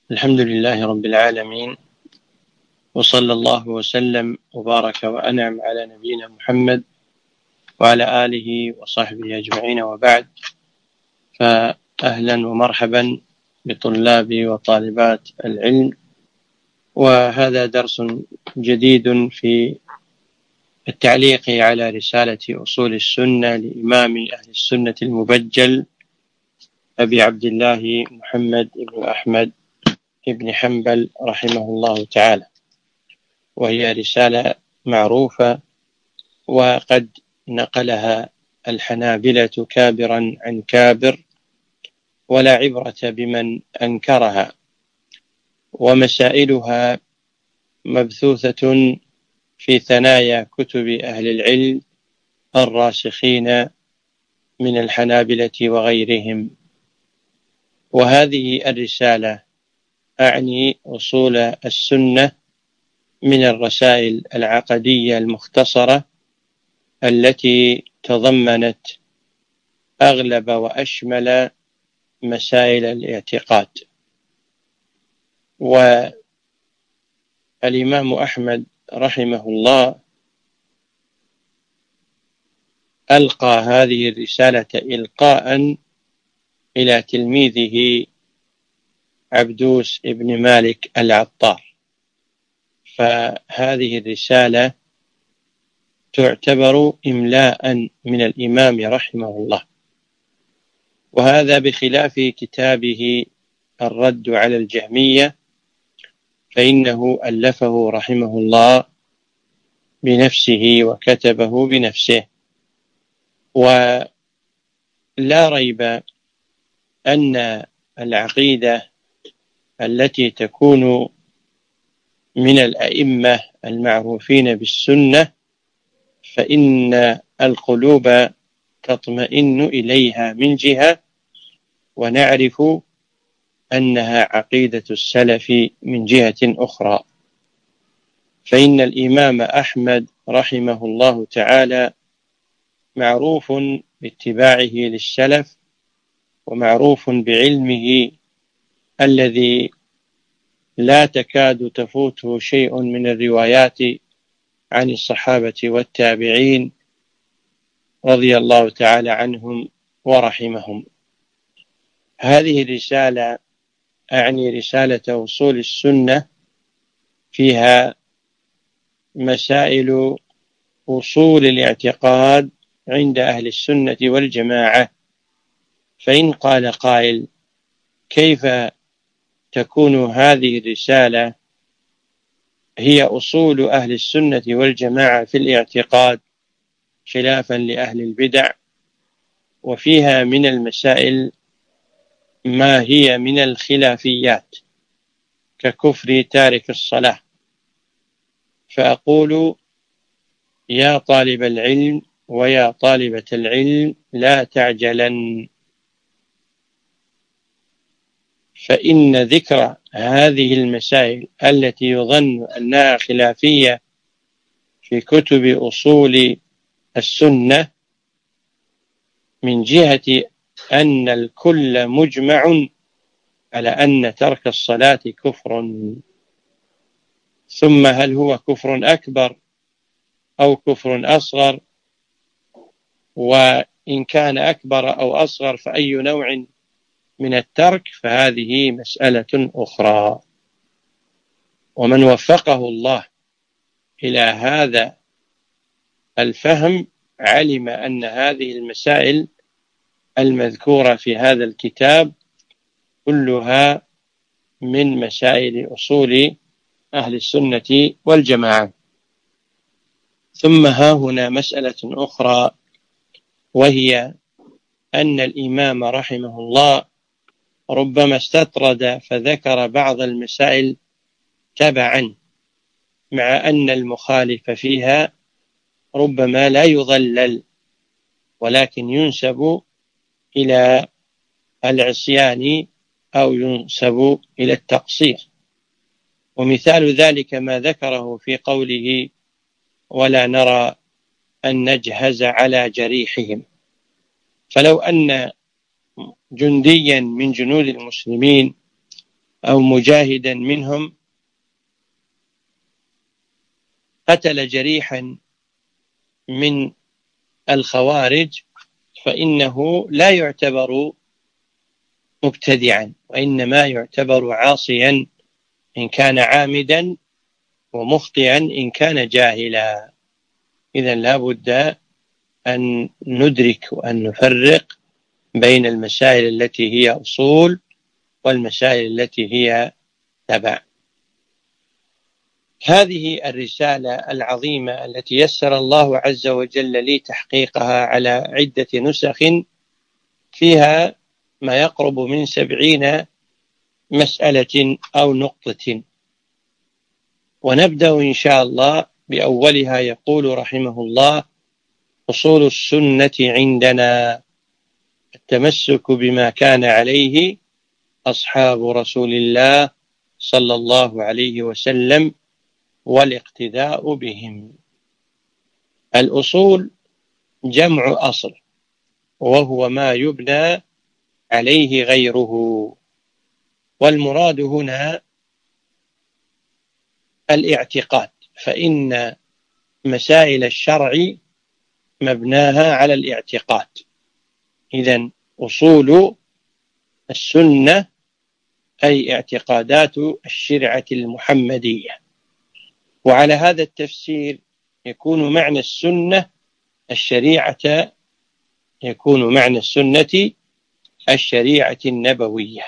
الحمد لله رب العالمين، وصلى الله وسلم وبارك وأنعم على نبينا محمد وعلى آله وصحبه أجمعين، وبعد. فأهلا ومرحبا بطلاب وطالبات العلم، وهذا درس جديد في التعليق على رسالة أصول السنة لإمام أهل السنة المبجل أبي عبد الله محمد بن أحمد بن حنبل رحمه الله تعالى، وهي رسالة معروفة، وقد نقلها الحنابلة كابرا عن كابر، ولا عبرة بمن أنكرها، ومسائلها مبثوثة في ثنايا كتب أهل العلم الراسخين من الحنابلة وغيرهم. وهذه الرسالة أعني أصول السنة من الرسائل العقدية المختصرة التي تضمنت أغلب وأشمل مسائل الاعتقاد. والإمام أحمد رحمه الله ألقى هذه الرسالة إلقاء إلى تلميذه عبدوس بن مالك العطار، فهذه الرسالة تعتبر إملاء من الإمام رحمه الله، وهذا بخلاف كتابه الرد على الجهمية، فإنه ألفه رحمه الله بنفسه وكتبه بنفسه. ولا ريب أن العقيدة التي تكون من الأئمة المعروفين بالسنة فإن القلوب تطمئن إليها من جهة، ونعرف أنها عقيدة السلف من جهة أخرى. فإن الإمام أحمد رحمه الله تعالى معروف باتباعه للسلف، ومعروف بعلمه الذي لا تكاد تفوته شيء من الروايات عن الصحابة والتابعين رضي الله تعالى عنهم ورحمهم. هذه الرسالة أعني رسالة أصول السنة فيها مسائل أصول الاعتقاد عند أهل السنة والجماعة. فإن قال قائل: كيف تكون هذه الرسالة هي أصول أهل السنة والجماعة في الاعتقاد خلافا لأهل البدع، وفيها من المسائل ما هي من الخلافيات ككفر تارك الصلاة؟ فأقول: يا طالب العلم ويا طالبة العلم، لا تعجلن، فإن ذكر هذه المسائل التي يظن أنها خلافية في كتب أصول السنة من جهة أن الكل مجمع على أن ترك الصلاة كفر، ثم هل هو كفر أكبر أو كفر أصغر؟ وإن كان أكبر أو أصغر فأي نوع من الترك؟ فهذه مسألة أخرى. ومن وفقه الله إلى هذا الفهم علم أن هذه المسائل المذكورة في هذا الكتاب كلها من مسائل أصول أهل السنة والجماعة. ثم ها هنا مسألة أخرى، وهي أن الإمام رحمه الله ربما استطرد فذكر بعض المسائل تبعا، مع أن المخالف فيها ربما لا يضلل، ولكن ينسب إلى العصيان أو ينسب إلى التقصير. ومثال ذلك ما ذكره في قوله: ولا نرى أن نجهز على جريحهم. فلو أن جنديا من جنود المسلمين أو مجاهدا منهم قتل جريحا من الخوارج فإنه لا يعتبر مبتدعا، وإنما يعتبر عاصيا إن كان عامدا، ومخطئا إن كان جاهلا. إذن لا بد أن ندرك وأن نفرق بين المسائل التي هي أصول والمسائل التي هي تبع. هذه الرسالة العظيمة التي يسر الله عز وجل لي تحقيقها على عدة نسخ، فيها ما يقرب من 70 مسألة أو نقطة. ونبدأ إن شاء الله بأولها. يقول رحمه الله: أصول السنة عندنا التمسك بما كان عليه أصحاب رسول الله صلى الله عليه وسلم والاقتداء بهم. الأصول جمع أصل، وهو ما يبنى عليه غيره، والمراد هنا الاعتقاد، فإن مسائل الشرع مبناها على الاعتقاد. إذن أصول السنة أي اعتقادات الشريعة المحمدية. وعلى هذا التفسير يكون معنى السنة الشريعة، يكون معنى السنة الشريعة النبوية.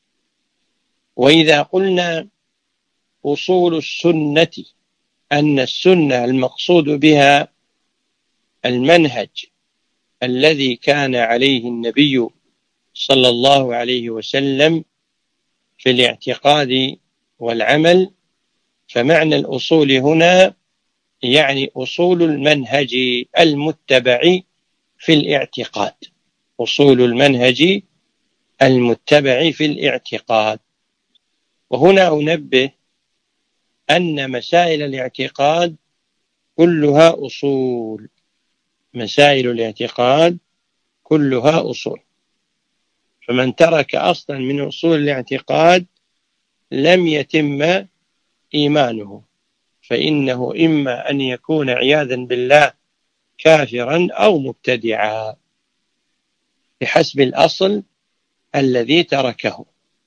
وإذا قلنا أصول السنة أن السنة المقصود بها المنهج الذي كان عليه النبي صلى الله عليه وسلم في الاعتقاد والعمل، فمعنى الأصول هنا يعني أصول المنهج المتبع في الاعتقاد، أصول المنهج المتبع في الاعتقاد. وهنا أنبه أن مسائل الاعتقاد كلها أصول، مسائل الاعتقاد كلها أصول، فمن ترك أصلا من أصول الاعتقاد لم يتم إيمانه، فإنه إما أن يكون عياذا بالله كافرا أو مبتدعا بحسب الأصل الذي تركه.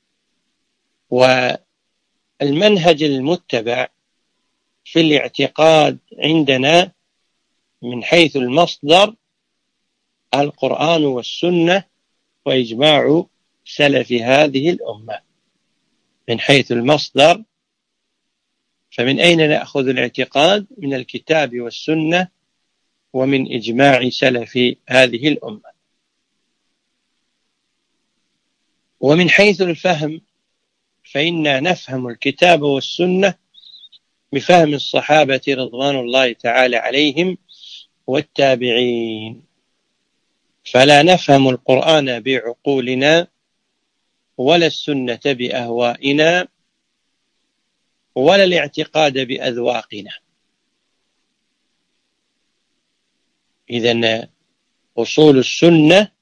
والمنهج المتبع في الاعتقاد عندنا من حيث المصدر القرآن والسنة وإجماع سلف هذه الأمة. من حيث المصدر فمن أين نأخذ الاعتقاد؟ من الكتاب والسنة ومن إجماع سلف هذه الأمة. ومن حيث الفهم فإنا نفهم الكتاب والسنة بفهم الصحابة رضوان الله تعالى عليهم والتابعين، فلا نفهم القرآن بعقولنا ولا السنة بأهوائنا ولا الاعتقاد بأذواقنا. إذن أصول السنة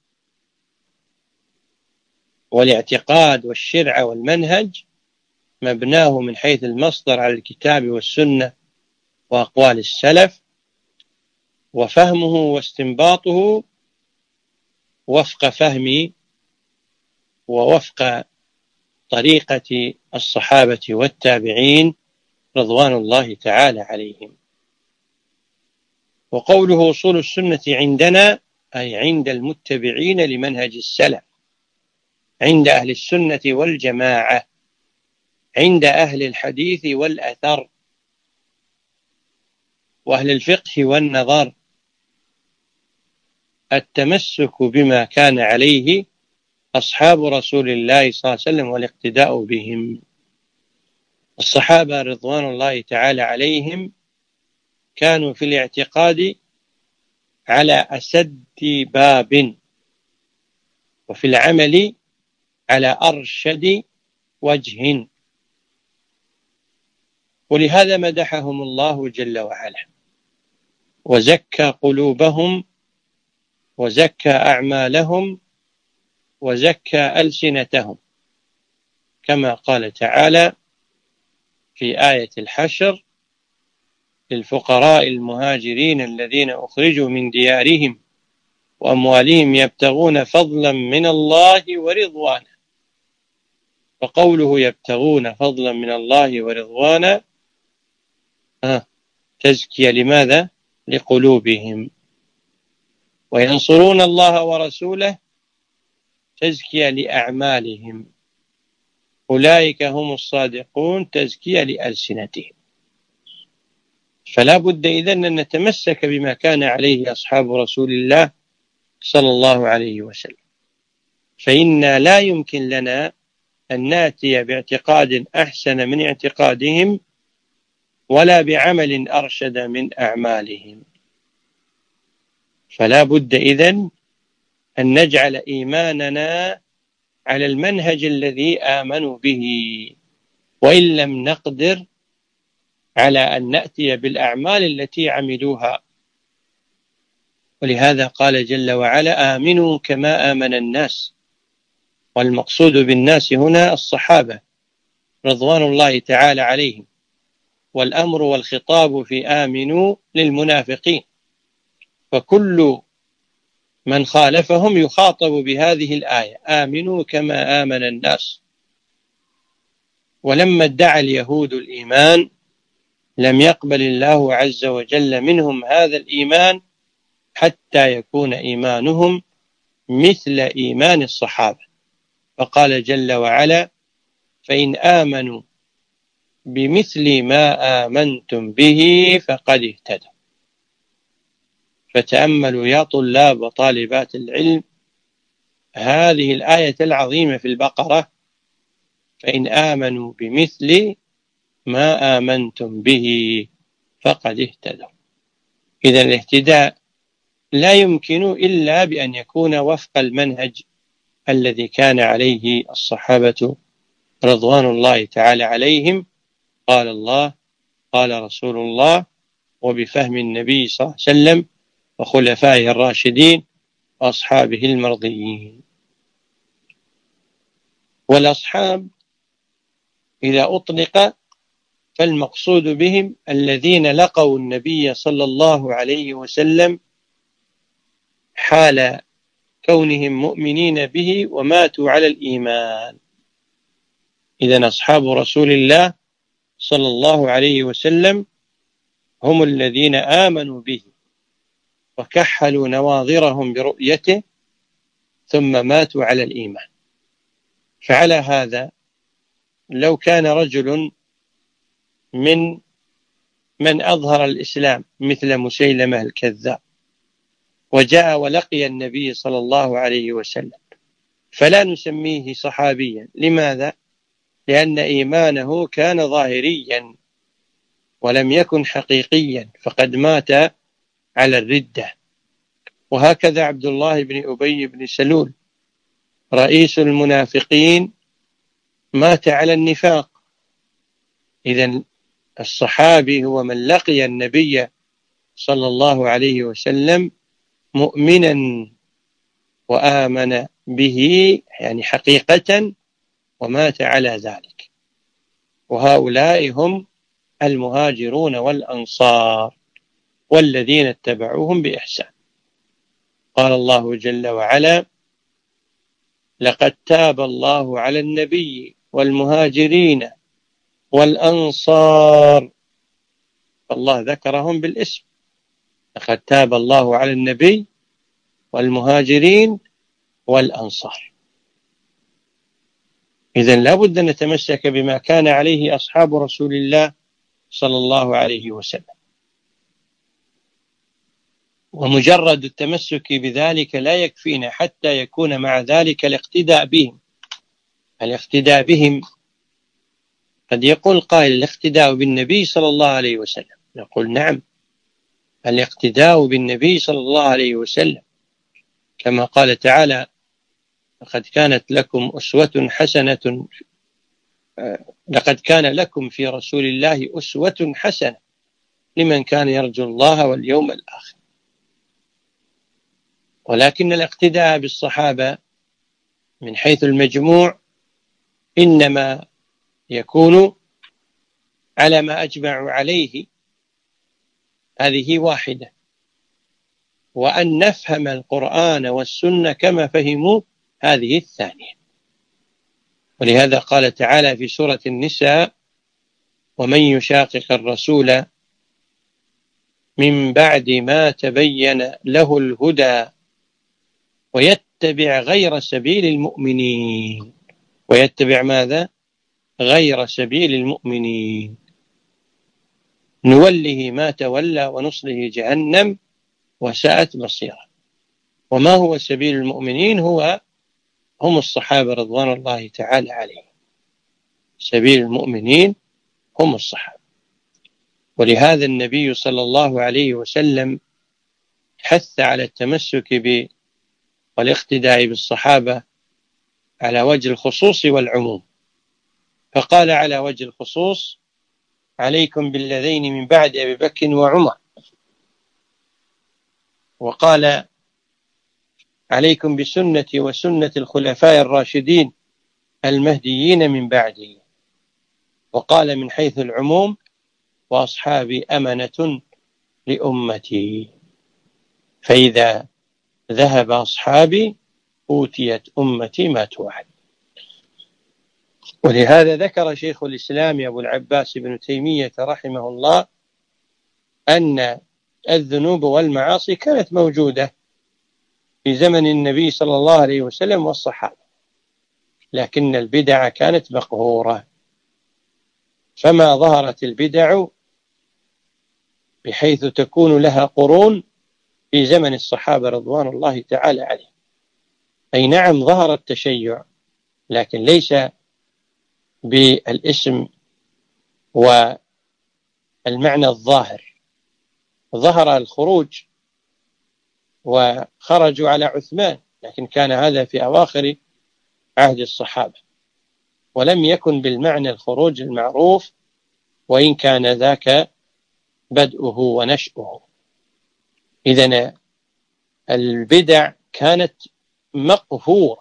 والاعتقاد والشرع والمنهج مبناه من حيث المصدر على الكتاب والسنة وأقوال السلف، وفهمه واستنباطه وفق فهم ووفق طريقة الصحابة والتابعين رضوان الله تعالى عليهم. وقوله أصول السنة عندنا أي عند المتبعين لمنهج السلف، عند أهل السنة والجماعة، عند أهل الحديث والأثر وأهل الفقه والنظر، التمسك بما كان عليه أصحاب رسول الله صلى الله عليه وسلم والاقتداء بهم. الصحابة رضوان الله تعالى عليهم كانوا في الاعتقاد على أسد باب، وفي العمل على أرشد وجه، ولهذا مدحهم الله جل وعلا وزكى قلوبهم وزكى أعمالهم وزكى ألسنتهم، كما قال تعالى في آية الحشر: للفقراء المهاجرين الذين أخرجوا من ديارهم وأموالهم يبتغون فضلا من الله ورضوانا. فقوله يبتغون فضلا من الله ورضوانا تزكية لماذا؟ لقلوبهم. وينصرون الله ورسوله تزكية لأعمالهم. أولئك هم الصادقون تزكية لألسنتهم. فلا بد إذن أن نتمسك بما كان عليه أصحاب رسول الله صلى الله عليه وسلم، فإن لا يمكن لنا أن نأتي باعتقاد أحسن من اعتقادهم ولا بعمل أرشد من أعمالهم. فلا بد إذن أن نجعل إيماننا على المنهج الذي آمنوا به، وإن لم نقدر على أن نأتي بالأعمال التي عملوها. ولهذا قال جل وعلا: آمنوا كما آمن الناس. والمقصود بالناس هنا الصحابة رضوان الله تعالى عليهم، والأمر والخطاب في آمنوا للمنافقين، فكل من خالفهم يخاطب بهذه الآية: آمنوا كما آمن الناس. ولما ادعى اليهود الإيمان لم يقبل الله عز وجل منهم هذا الإيمان حتى يكون إيمانهم مثل إيمان الصحابة، فقال جل وعلا: فإن آمنوا بمثل ما آمنتم به فقد اهتدوا. فتأملوا يا طلاب وطالبات العلم هذه الآية العظيمة في البقرة: فإن آمنوا بمثل ما آمنتم به فقد اهتدوا. إذا الاهتداء لا يمكن إلا بأن يكون وفق المنهج الذي كان عليه الصحابة رضوان الله تعالى عليهم، قال الله قال رسول الله، وبفهم النبي صلى الله عليه وسلم وخلفائه الراشدين وأصحابه المرضيين. والأصحاب إذا أطلق فالمقصود بهم الذين لقوا النبي صلى الله عليه وسلم حال كونهم مؤمنين به وماتوا على الإيمان. إذن أصحاب رسول الله صلى الله عليه وسلم هم الذين آمنوا به وكحلوا نواظرهم برؤيته ثم ماتوا على الإيمان. فعلى هذا لو كان رجل من أظهر الإسلام مثل مسيلمة الكذاب وجاء ولقي النبي صلى الله عليه وسلم، فلا نسميه صحابيا. لماذا؟ لأن إيمانه كان ظاهريا ولم يكن حقيقيا، فقد مات على الردة. وهكذا عبد الله بن أبي بن سلول رئيس المنافقين مات على النفاق. إذن الصحابي هو من لقي النبي صلى الله عليه وسلم مؤمنا وآمن به يعني حقيقة ومات على ذلك. وهؤلاء هم المهاجرون والأنصار والذين اتبعوهم بإحسان. قال الله جل وعلا: لقد تاب الله على النبي والمهاجرين والأنصار. فالله ذكرهم بالاسم: لقد تاب الله على النبي والمهاجرين والأنصار. إذن لا بد أن نتمسك بما كان عليه أصحاب رسول الله صلى الله عليه وسلم، ومجرد التمسك بذلك لا يكفينا حتى يكون مع ذلك الاقتداء بهم. الاقتداء بهم قد يقول قائل: الاقتداء بالنبي صلى الله عليه وسلم. نقول: نعم، الاقتداء بالنبي صلى الله عليه وسلم، كما قال تعالى: لقد كان لكم في رسول الله أسوة حسنة لمن كان يرجو الله واليوم الآخر. ولكن الاقتداء بالصحابة من حيث المجموع إنما يكون على ما أجمعوا عليه، هذه واحدة، وأن نفهم القرآن والسنة كما فهموا، هذه الثانية. ولهذا قال تعالى في سورة النساء: ومن يشاقق الرسول من بعد ما تبين له الهدى ويتبع غير سبيل المؤمنين. ويتبع ماذا؟ غير سبيل المؤمنين، نوله ما تولى ونصله جهنم وساءت مصيرا. وما هو سبيل المؤمنين؟ هم الصحابة رضوان الله تعالى عليهم. سبيل المؤمنين هم الصحابة. ولهذا النبي صلى الله عليه وسلم حث على التمسك والاقتداء بالصحابة على وجه الخصوص والعموم، فقال على وجه الخصوص: عليكم بالذين من بعد أبي بكر وعمر. وقال: عليكم بسنتي وسنة الخلفاء الراشدين المهديين من بعدي. وقال من حيث العموم: وأصحابي أمنة لأمتي، فإذا ذهب أصحابي أوتيت أمتي ما توعد. ولهذا ذكر شيخ الإسلام أبو العباس بن تيمية رحمه الله أن الذنوب والمعاصي كانت موجودة في زمن النبي صلى الله عليه وسلم والصحابة، لكن البدع كانت مقهورة، فما ظهرت البدع بحيث تكون لها قرون في زمن الصحابة رضوان الله تعالى عليهم. أي نعم، ظهر التشيع، لكن ليس بالاسم والمعنى الظاهر. ظهر الخروج وخرجوا على عثمان، لكن كان هذا في أواخر عهد الصحابة، ولم يكن بالمعنى الخروج المعروف، وإن كان ذاك بدءه ونشأه. إذن البدع كانت مقهورة،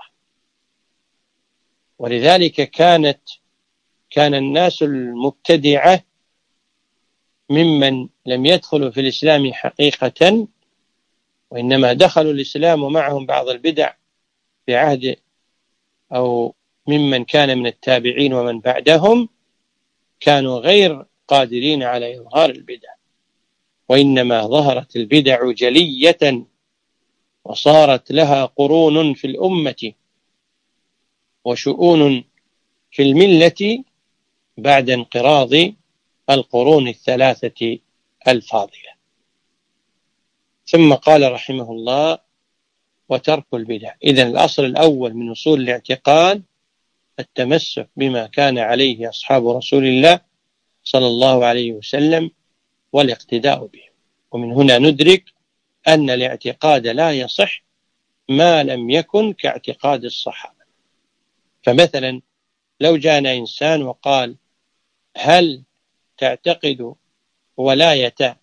ولذلك كان الناس المبتدعة ممن لم يدخلوا في الإسلام حقيقة، وإنما دخلوا الإسلام ومعهم بعض البدع في عهد أو ممن كان من التابعين ومن بعدهم، كانوا غير قادرين على إظهار البدع، وإنما ظهرت البدع جلية وصارت لها قرون في الأمة وشؤون في الملة بعد انقراض القرون الثلاثة الفاضلة. ثم قال رحمه الله: وترك البدع. إذن الأصل الأول من أصول الاعتقاد التمسك بما كان عليه أصحاب رسول الله صلى الله عليه وسلم والاقتداء به. ومن هنا ندرك أن الاعتقاد لا يصح ما لم يكن كاعتقاد الصحابة. فمثلا لو جاءنا إنسان وقال: هل تعتقد ولاية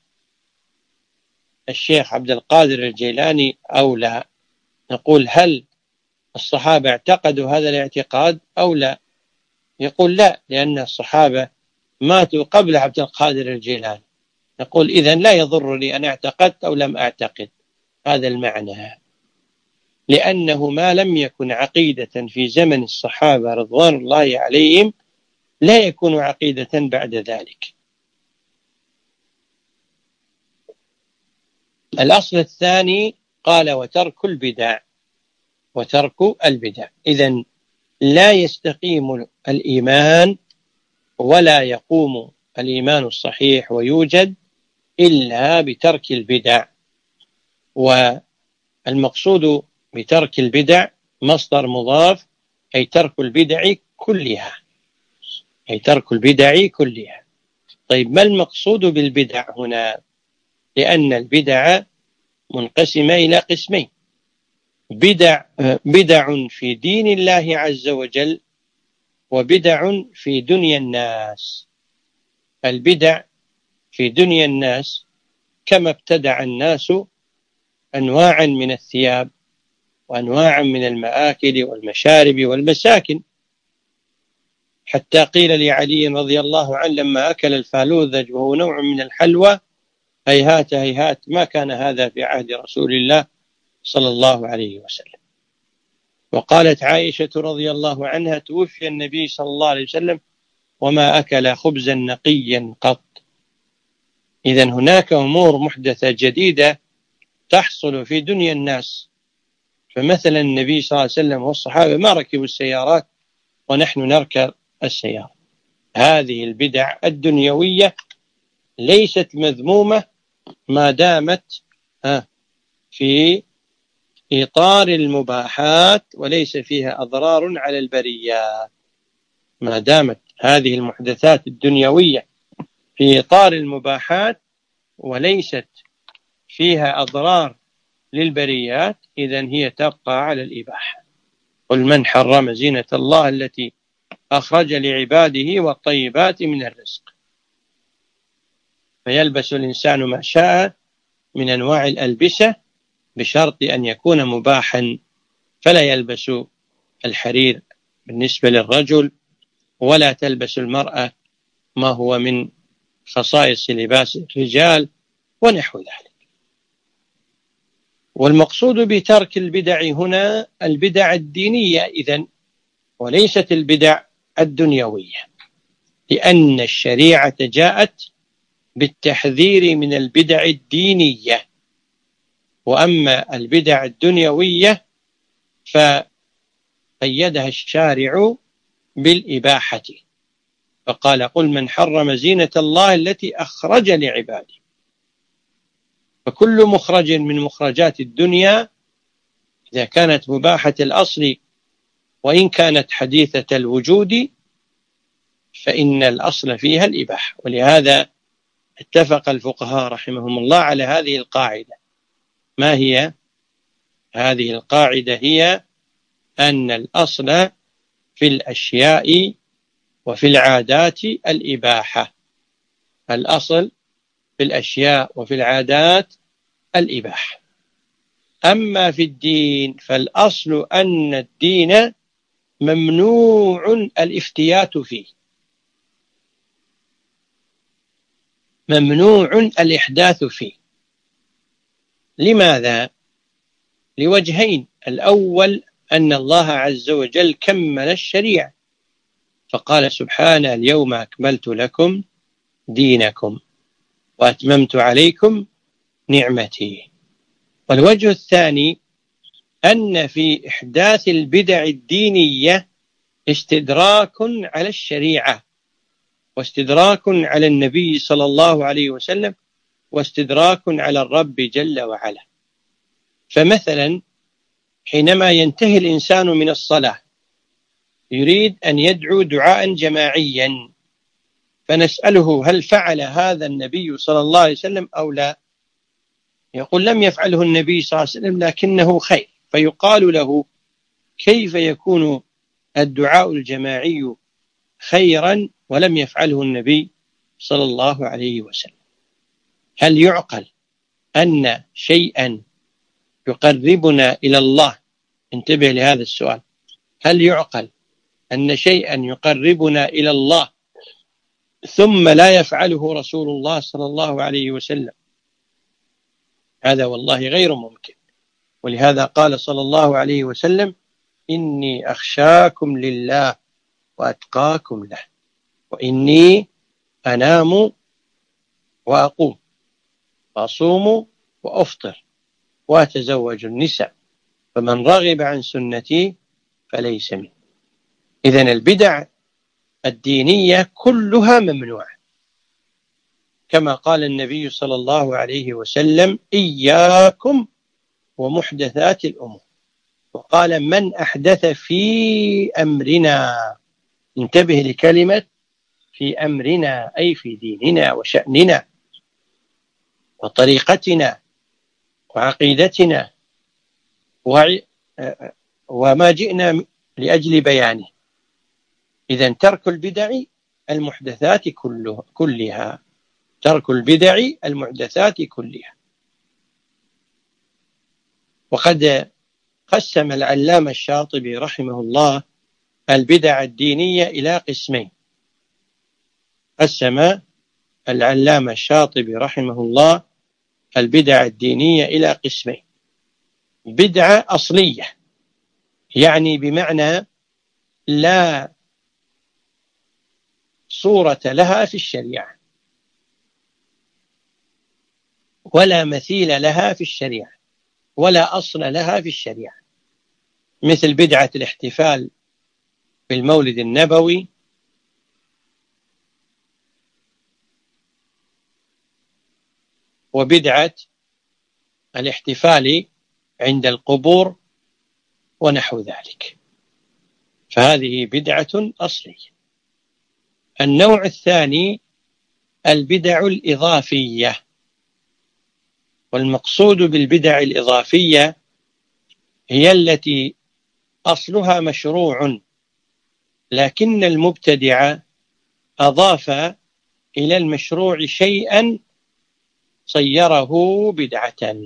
الشيخ عبد القادر الجيلاني أو لا؟ نقول: هل الصحابة اعتقدوا هذا الاعتقاد أو لا؟ يقول: لا، لأن الصحابة ماتوا قبل عبد القادر الجيلاني. نقول: إذن لا يضرني أن اعتقدت أو لم أعتقد. هذا المعنى، لأنه ما لم يكن عقيدة في زمن الصحابة رضوان الله عليهم لا يكون عقيدة بعد ذلك. الأصل الثاني قال: وترك البدع. وترك البدع، إذن لا يستقيم الإيمان ولا يقوم الإيمان الصحيح ويوجد إلا بترك البدع. والمقصود بترك البدع مصدر مضاف، أي ترك البدع كلها، أي ترك البدع كلها. طيب، ما المقصود بالبدع هنا؟ لأن البدع منقسمة إلى قسمين: بدع في دين الله عز وجل، وبدع في دنيا الناس. البدع في دنيا الناس كما ابتدع الناس أنواعا من الثياب وأنواعا من المآكل والمشارب والمساكن، حتى قيل لعلي رضي الله عنه لما أكل الفالوذج وهو نوع من الحلوى: هيهات هيهات، ما كان هذا في عهد رسول الله صلى الله عليه وسلم. وقالت عائشة رضي الله عنها: توفي النبي صلى الله عليه وسلم وما أكل خبزا نقيا قط. إذن هناك أمور محدثة جديدة تحصل في دنيا الناس. فمثلا النبي صلى الله عليه وسلم والصحابة ما ركبوا السيارات ونحن نركب السيارة. هذه البدع الدنيوية ليست مذمومة ما دامت في إطار المباحات وليس فيها أضرار على البريات. ما دامت هذه المحدثات الدنيوية في إطار المباحات وليست فيها أضرار للبريات، إذن هي تبقى على الإباحة. قل من حرم زينة الله التي أخرج لعباده والطيبات من الرزق. فيلبس الإنسان ما شاء من أنواع الألبسة بشرط أن يكون مباحا، فلا يلبس الحرير بالنسبة للرجل، ولا تلبس المرأة ما هو من خصائص لباس الرجال ونحو ذلك. والمقصود بترك البدع هنا البدع الدينية إذن، وليست البدع الدنيوية، لأن الشريعة جاءت بالتحذير من البدع الدينية. وأما البدع الدنيوية فقيدها الشارع بالإباحة، فقال: قل من حرم زينة الله التي أخرج لعباده. فكل مخرج من مخرجات الدنيا إذا كانت مباحة الأصل وإن كانت حديثة الوجود فإن الأصل فيها الإباحة. ولهذا اتفق الفقهاء رحمهم الله على هذه القاعدة. ما هي هذه القاعدة؟ هي أن الأصل في الأشياء وفي العادات الإباحة. الأصل في الأشياء وفي العادات الإباحة. أما في الدين فالأصل أن الدين ممنوع الافتيات فيه، ممنوع الإحداث فيه. لماذا؟ لوجهين: الأول أن الله عز وجل كمل الشريعة، فقال سبحانه: اليوم أكملت لكم دينكم وأتممت عليكم نعمتي. والوجه الثاني أن في إحداث البدع الدينية استدراك على الشريعة، واستدراك على النبي صلى الله عليه وسلم، واستدراك على الرب جل وعلا. فمثلا حينما ينتهي الإنسان من الصلاة يريد أن يدعو دعاء جماعيا، فنسأله: هل فعل هذا النبي صلى الله عليه وسلم أو لا؟ يقول: لم يفعله النبي صلى الله عليه وسلم لكنه خير. فيقال له: كيف يكون الدعاء الجماعي خيرا ولم يفعله النبي صلى الله عليه وسلم؟ هل يعقل أن شيئا يقربنا إلى الله، انتبه لهذا السؤال، هل يعقل أن شيئا يقربنا إلى الله ثم لا يفعله رسول الله صلى الله عليه وسلم؟ هذا والله غير ممكن. ولهذا قال صلى الله عليه وسلم: إني أخشاكم لله وأتقاكم له، وإني أنام وأقوم وأصوم وأفطر وأتزوج النساء، فمن رغب عن سنتي فليس مني. إذن البدع الدينية كلها ممنوعة، كما قال النبي صلى الله عليه وسلم: إياكم ومحدثات الأمور. وقال: من أحدث في أمرنا، انتبه لكلمة في أمرنا، أي في ديننا وشأننا وطريقتنا وعقيدتنا وما جئنا لأجل بيانه. إذن ترك البدع المحدثات كلها، ترك البدع المحدثات كلها. وقد قسم العلامة الشاطبي رحمه الله البدع الدينية إلى قسمين. قسم العلامة الشاطبي رحمه الله البدع الدينية إلى قسمين: بدعة أصلية، يعني بمعنى لا صورة لها في الشريعة ولا مثيل لها في الشريعة ولا أصل لها في الشريعة، مثل بدعة الاحتفال بالمولد النبوي، وبدعة الاحتفال عند القبور ونحو ذلك، فهذه بدعة أصلية. النوع الثاني البدع الإضافية، والمقصود بالبدع الإضافية هي التي أصلها مشروع لكن المبتدع أضاف إلى المشروع شيئا صيره بدعة.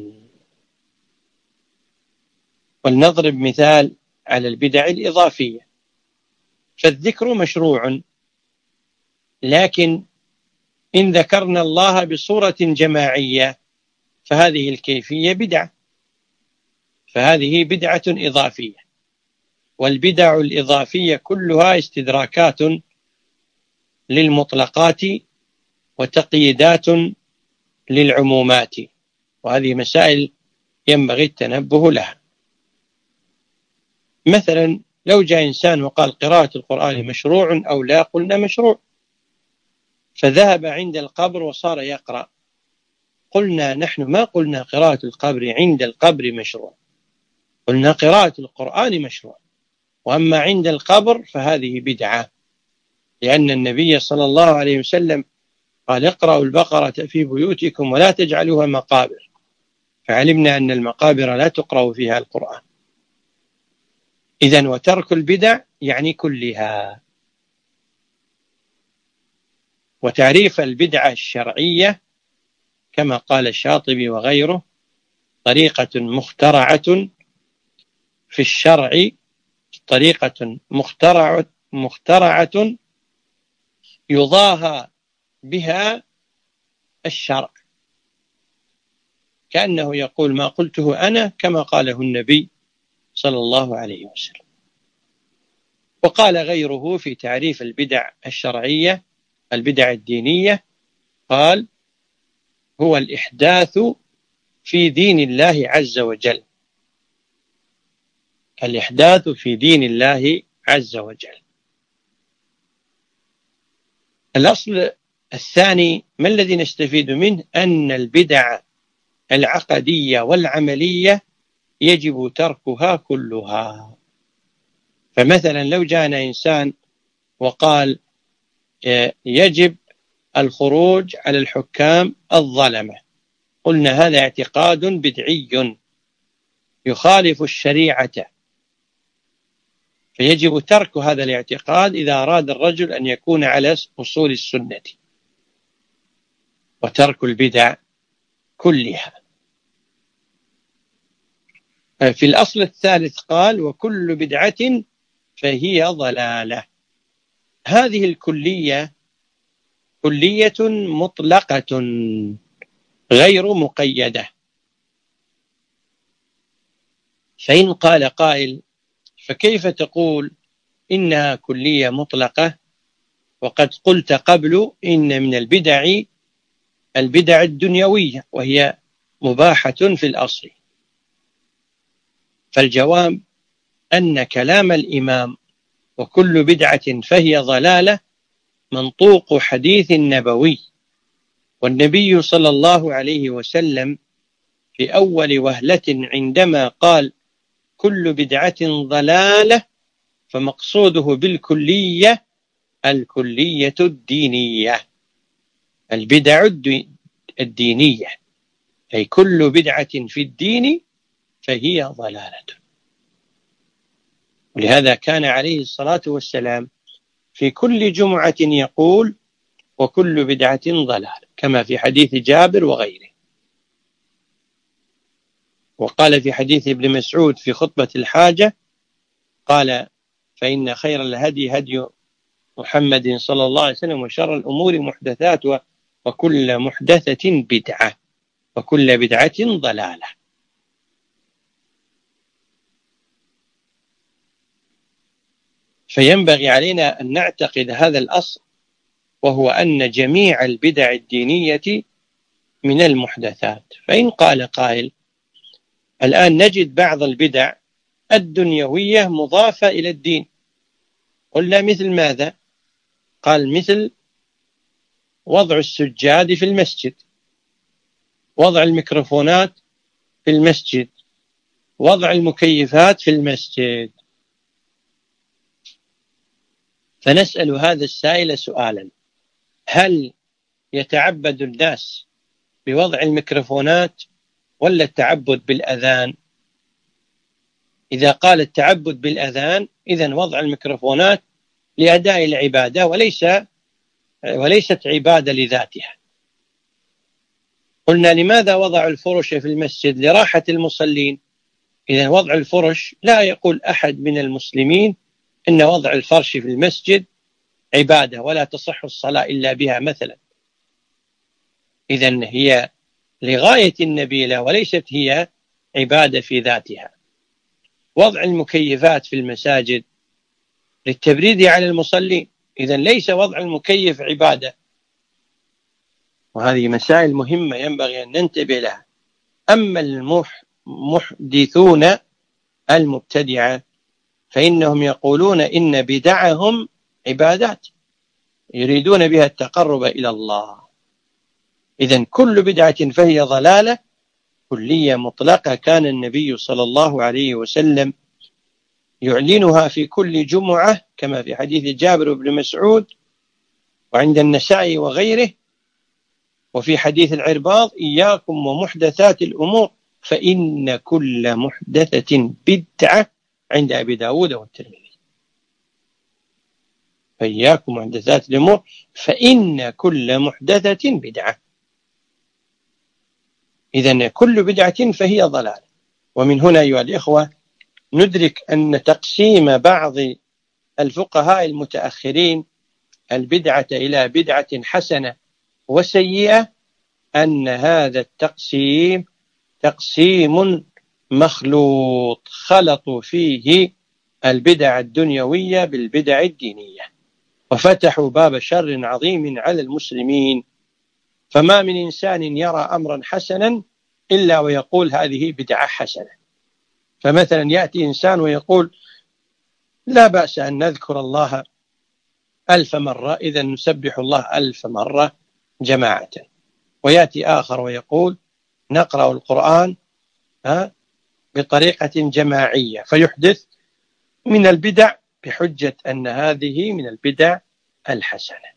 ولنضرب مثال على البدع الإضافية: فالذكر مشروع، لكن إن ذكرنا الله بصورة جماعية فهذه الكيفية بدعة، فهذه بدعة إضافية. والبدع الإضافية كلها استدراكات للمطلقات وتقييدات للعمومات، وهذه مسائل ينبغي التنبه لها. مثلا لو جاء إنسان وقال قراءة القرآن مشروع أو لا، قلنا مشروع، فذهب عند القبر وصار يقرأ، قلنا نحن ما قلنا قراءة القبر عند القبر مشروع، قلنا قراءة القرآن مشروع، وأما عند القبر فهذه بدعة، لأن النبي صلى الله عليه وسلم قال: اقرأوا البقرة في بيوتكم ولا تجعلوها مقابر، فعلمنا أن المقابر لا تقرأ فيها القرآن. إذن وترك البدع يعني كلها. وتعريف البدعة الشرعية كما قال الشاطبي وغيره: طريقة مخترعة في الشرع، طريقة مخترعة يضاهى بها الشرع، كأنه يقول: ما قلته أنا كما قاله النبي صلى الله عليه وسلم. وقال غيره في تعريف البدع الشرعية البدع الدينية، قال: هو الإحداث في دين الله عز وجل، الإحداث في دين الله عز وجل. الأصل الثاني ما الذي نستفيد منه؟ أن البدع العقدية والعملية يجب تركها كلها. فمثلا لو جاءنا إنسان وقال: يجب الخروج على الحكام الظلمة، قلنا هذا اعتقاد بدعي يخالف الشريعة، فيجب ترك هذا الاعتقاد إذا أراد الرجل أن يكون على أصول السنة، وترك البدع كلها. في الأصل الثالث قال: وكل بدعة فهي ضلالة. هذه الكلية كلية مطلقة غير مقيدة، فإن قال قائل: فكيف تقول إنها كلية مطلقة وقد قلت قبل إن من البدع الدنيوية وهي مباحة في الأصل؟ فالجواب أن كلام الإمام وكل بدعة فهي ضلالة منطوق حديث نبوي، والنبي صلى الله عليه وسلم في أول وهلة عندما قال: كل بدعة ضلالة، فمقصوده بالكلية الكلية الدينية، البدع الدينية، أي كل بدعة في الدين فهي ضلالة. ولهذا كان عليه الصلاة والسلام في كل جمعة يقول: وكل بدعة ضلالة، كما في حديث جابر وغيره. وقال في حديث ابن مسعود في خطبة الحاجة، قال: فإن خير الهدي هدي محمد صلى الله عليه وسلم، وشر الأمور محدثاتها، وكل محدثة بدعة، وكل بدعة ضلالة. فينبغي علينا أن نعتقد هذا الأصل، وهو أن جميع البدع الدينية من المحدثات. فإن قال قائل الآن نجد بعض البدع الدنيوية مضافة إلى الدين، قلنا مثل ماذا؟ قال مثل وضع السجاد في المسجد، وضع الميكروفونات في المسجد، وضع المكيفات في المسجد. فنسأل هذا السائل سؤالا: هل يتعبد الناس بوضع الميكروفونات ولا التعبد بالأذان؟ إذا قال التعبد بالأذان، إذن وضع الميكروفونات لأداء العبادة وليست عبادة لذاتها. قلنا لماذا وضع الفرش في المسجد؟ لراحة المصلين. إذن وضع الفرش، لا يقول أحد من المسلمين إن وضع الفرش في المسجد عبادة ولا تصح الصلاة إلا بها مثلا. إذن هي لغاية النبيلة وليست هي عبادة في ذاتها. وضع المكيفات في المساجد للتبريد على المصلين، إذن ليس وضع المكيف عبادة. وهذه مسائل مهمة ينبغي أن ننتبه لها. أما المحدثون المبتدعة فإنهم يقولون إن بدعهم عبادات يريدون بها التقرب إلى الله. إذن كل بدعة فهي ضلالة كلية مطلقة، كان النبي صلى الله عليه وسلم يعلنها في كل جمعة، كما في حديث جابر بن مسعود وعند النسائي وغيره، وفي حديث العرباض: إياكم ومحدثات الأمور فإن كل محدثة بدعة، عند أبي داود والترمذي. فإياكم محدثات الأمور فإن كل محدثة بدعة. إذن كل بدعة فهي ضلال. ومن هنا أيها الإخوة ندرك أن تقسيم بعض الفقهاء المتأخرين البدعة إلى بدعة حسنة وسيئة، أن هذا التقسيم تقسيم مخلوط، خلطوا فيه البدع الدنيوية بالبدع الدينية، وفتحوا باب شر عظيم على المسلمين. فما من إنسان يرى أمرا حسنا إلا ويقول هذه بدعة حسنة. فمثلا يأتي إنسان ويقول لا بأس أن نذكر الله 1000 مرة، إذا نسبح الله 1000 مرة جماعة. ويأتي آخر ويقول نقرأ القرآن بطريقة جماعية، فيحدث من البدع بحجة أن هذه من البدع الحسنة.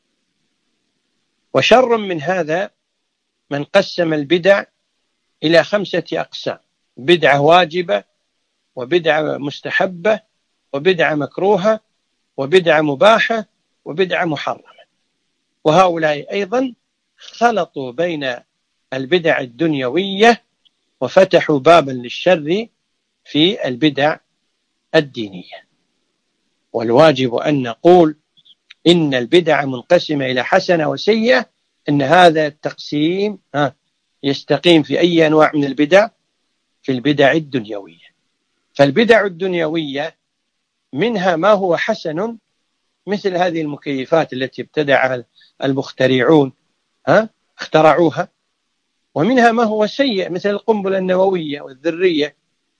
وشر من هذا من قسم البدع إلى 5 أقسام: بدعة واجبة، وبدعة مستحبة، وبدعة مكروهة، وبدعة مباحة، وبدعة محرمة. وهؤلاء أيضا خلطوا بين البدع الدنيوية وفتحوا بابا للشر في البدع الدينية. والواجب أن نقول إن البدع منقسمة إلى حسنة وسيئة، إن هذا التقسيم يستقيم في أي أنواع من البدع؟ في البدع الدنيوية. فالبدع الدنيوية منها ما هو حسن، مثل هذه المكيفات التي ابتدعها المخترعون اخترعوها، ومنها ما هو سيء مثل القنبلة النووية والذرية.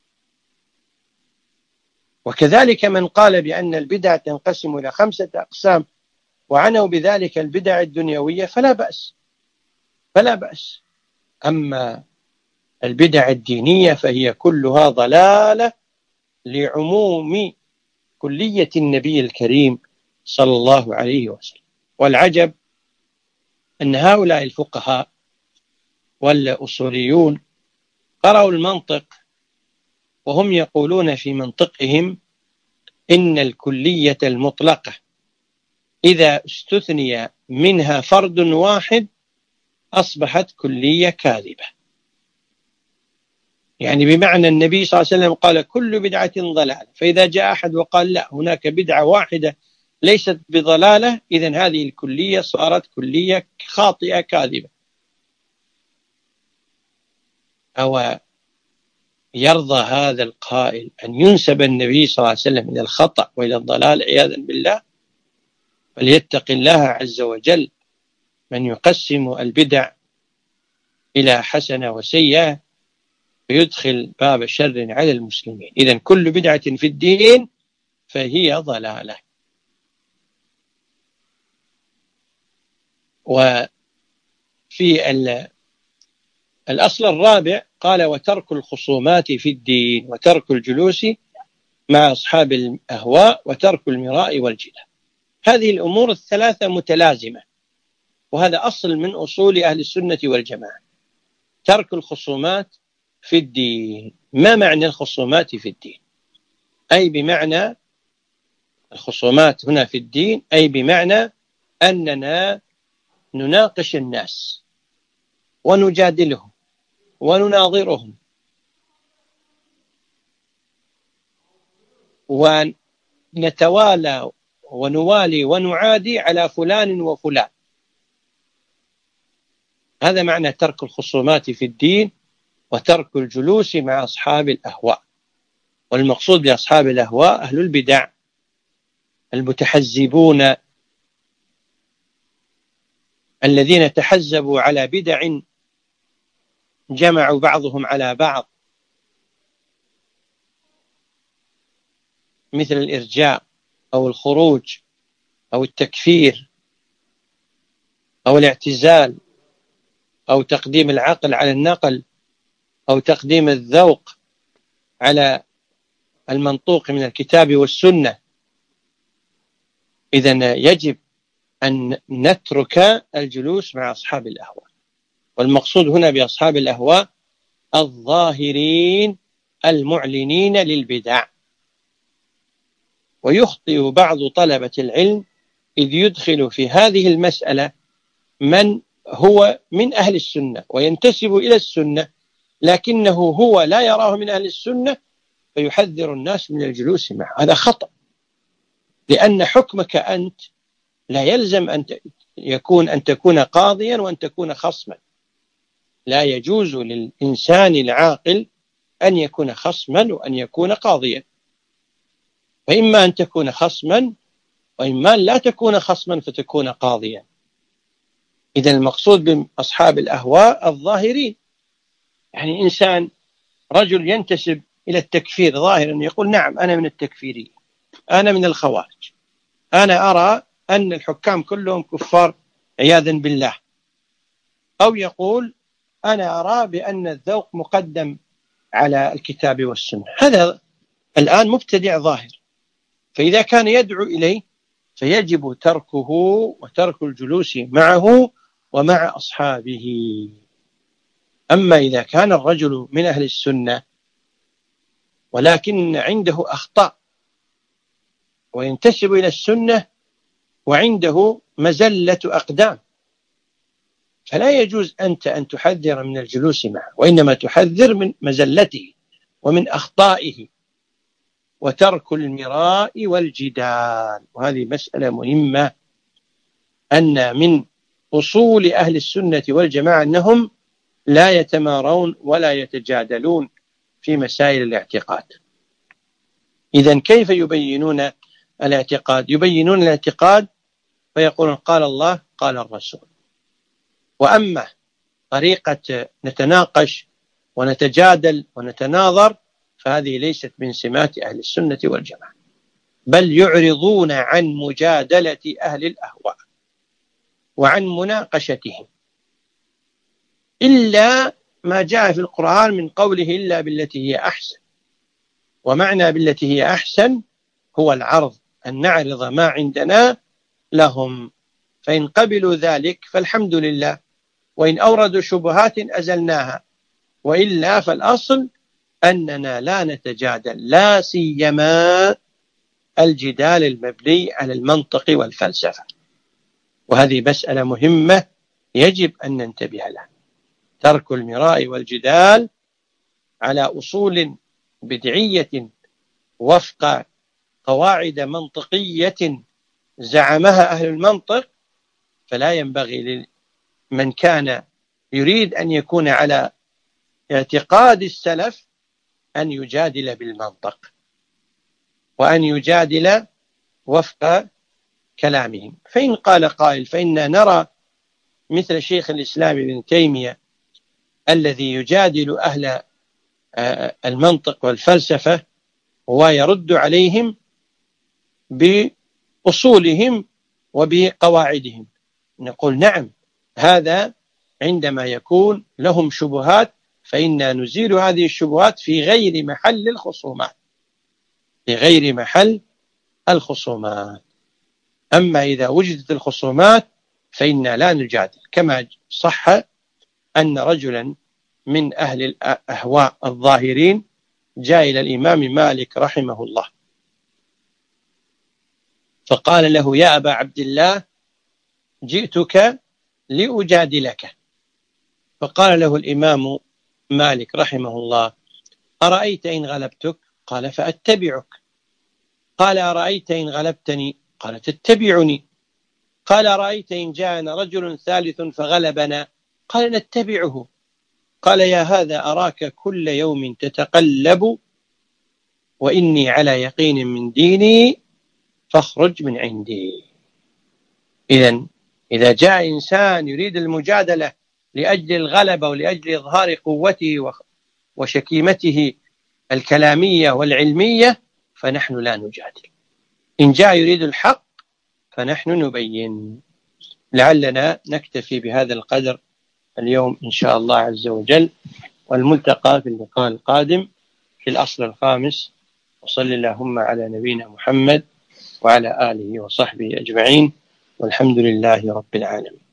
وكذلك من قال بأن البدع تنقسم إلى 5 أقسام وعنوا بذلك البدع الدنيوية فلا بأس. أما البدع الدينية فهي كلها ضلالة لعموم كلية النبي الكريم صلى الله عليه وسلم. والعجب أن هؤلاء الفقهاء والأصوليون قرأوا المنطق، وهم يقولون في منطقهم إن الكلية المطلقة إذا استثني منها فرد واحد أصبحت كلية كاذبة. يعني بمعنى النبي صلى الله عليه وسلم قال كل بدعة ضلالة، فإذا جاء أحد وقال لا هناك بدعة واحدة ليست بضلالة، إذن هذه الكلية صارت كلية خاطئة كاذبة. أو يرضى هذا القائل أن ينسب النبي صلى الله عليه وسلم إلى الخطأ وإلى الضلال عياذا بالله؟ فليتق الله عز وجل من يقسم البدع إلى حسنة وسيئة ويدخل باب شر على المسلمين. إذن كل بدعة في الدين فهي ضلالة. وفي الأصل الرابع قال وترك الخصومات في الدين وترك الجلوس مع أصحاب الأهواء وترك المراء والجدال. هذه الأمور الثلاثة متلازمة، وهذا أصل من أصول أهل السنة والجماعة. ترك الخصومات في الدين. ما معنى الخصومات في الدين؟ أي بمعنى الخصومات هنا في الدين أي بمعنى أننا نناقش الناس ونجادلهم ونناظرهم ونتوالى ونوالي ونعادي على فلان وفلان. هذا معنى ترك الخصومات في الدين وترك الجلوس مع أصحاب الأهواء. والمقصود بأصحاب الأهواء أهل البدع المتحزبون الذين تحزبوا على بدع جمعوا بعضهم على بعض، مثل الإرجاء أو الخروج أو التكفير أو الاعتزال أو تقديم العقل على النقل أو تقديم الذوق على المنطوق من الكتاب والسنة. إذن يجب أن نترك الجلوس مع أصحاب الأهواء. والمقصود هنا بأصحاب الأهواء الظاهرين المعلنين للبدع. ويخطئ بعض طلبة العلم إذ يدخل في هذه المسألة من هو من أهل السنة وينتسب إلى السنة لكنه هو لا يراه من أهل السنة، فيحذر الناس من الجلوس معه. هذا خطأ، لأن حكمك أنت لا يلزم أن تكون قاضيا وأن تكون خصما. لا يجوز للإنسان العاقل أن يكون خصما وأن يكون قاضيا، فإما أن تكون خصما وإما لا تكون خصما فتكون قاضيا. إذن المقصود بأصحاب الأهواء الظاهرين، يعني إنسان رجل ينتسب إلى التكفير ظاهرا يقول نعم أنا من التكفيري، أنا من الخوارج، أنا أرى أن الحكام كلهم كفار عياذا بالله، أو يقول أنا أرى بأن الذوق مقدم على الكتاب والسنة. هذا الآن مبتدع ظاهر، فإذا كان يدعو إليه فيجب تركه وترك الجلوس معه ومع أصحابه. أما إذا كان الرجل من أهل السنة ولكن عنده أخطاء وينتسب إلى السنة وعنده مزلة أقدام، فلا يجوز أنت أن تحذر من الجلوس معه، وإنما تحذر من مزلته ومن أخطائه وترك المراء والجدال. وهذه مسألة مهمة، أن من أصول أهل السنة والجماعة أنهم لا يتمارون ولا يتجادلون في مسائل الاعتقاد. إذن كيف يبينون الاعتقاد؟ يبينون الاعتقاد فيقولون قال الله قال الرسول. وأما طريقة نتناقش ونتجادل ونتناظر فهذه ليست من سمات أهل السنة والجماعة، بل يعرضون عن مجادلة أهل الأهواء وعن مناقشتهم، إلا ما جاء في القرآن من قوله إلا بالتي هي أحسن. ومعنى بالتي هي أحسن هو العرض، أن نعرض ما عندنا لهم، فإن قبلوا ذلك فالحمد لله، وإن أوردوا شبهات أزلناها، وإلا فالأصل أننا لا نتجادل، لا سيما الجدال المبني على المنطق والفلسفة. وهذه مسألة مهمة يجب أن ننتبه لها. ترك المراء والجدال على أصول بدعية وفق قواعد منطقية زعمها أهل المنطق، فلا ينبغي لمن كان يريد أن يكون على اعتقاد السلف أن يجادل بالمنطق وأن يجادل وفق كلامهم. فإن قال قائل فإننا نرى مثل شيخ الإسلام ابن تيمية الذي يجادل أهل المنطق والفلسفة ويرد عليهم بأصولهم وبقواعدهم، نقول نعم، هذا عندما يكون لهم شبهات فإنا نزيل هذه الشبهات في غير محل الخصومات، في غير محل الخصومات. أما إذا وجدت الخصومات فإنا لا نجادل، كما صح أن رجلا من أهل الأهواء الظاهرين جاء إلى الإمام مالك رحمه الله فقال له: يا أبا عبد الله، جئتك لأجادلك. فقال له الإمام مالك رحمه الله: أرأيت إن غلبتك؟ قال: فأتبعك. قال: أرأيت إن غلبتني؟ قال: تتبعني. قال: أرأيت إن جاءنا رجل ثالث فغلبنا؟ قال: نتبعه. قال: يا هذا أراك كل يوم تتقلب وإني على يقين من ديني فاخرج من عندي. إذا جاء إنسان يريد المجادلة لأجل الغلبة ولأجل إظهار قوته وشكيمته الكلامية والعلمية فنحن لا نجادل. إن جاء يريد الحق فنحن نبين. لعلنا نكتفي بهذا القدر اليوم إن شاء الله عز وجل، والملتقى في اللقاء القادم في الأصل الخامس. وصل اللهم على نبينا محمد وعلى آله وصحبه أجمعين، والحمد لله رب العالمين.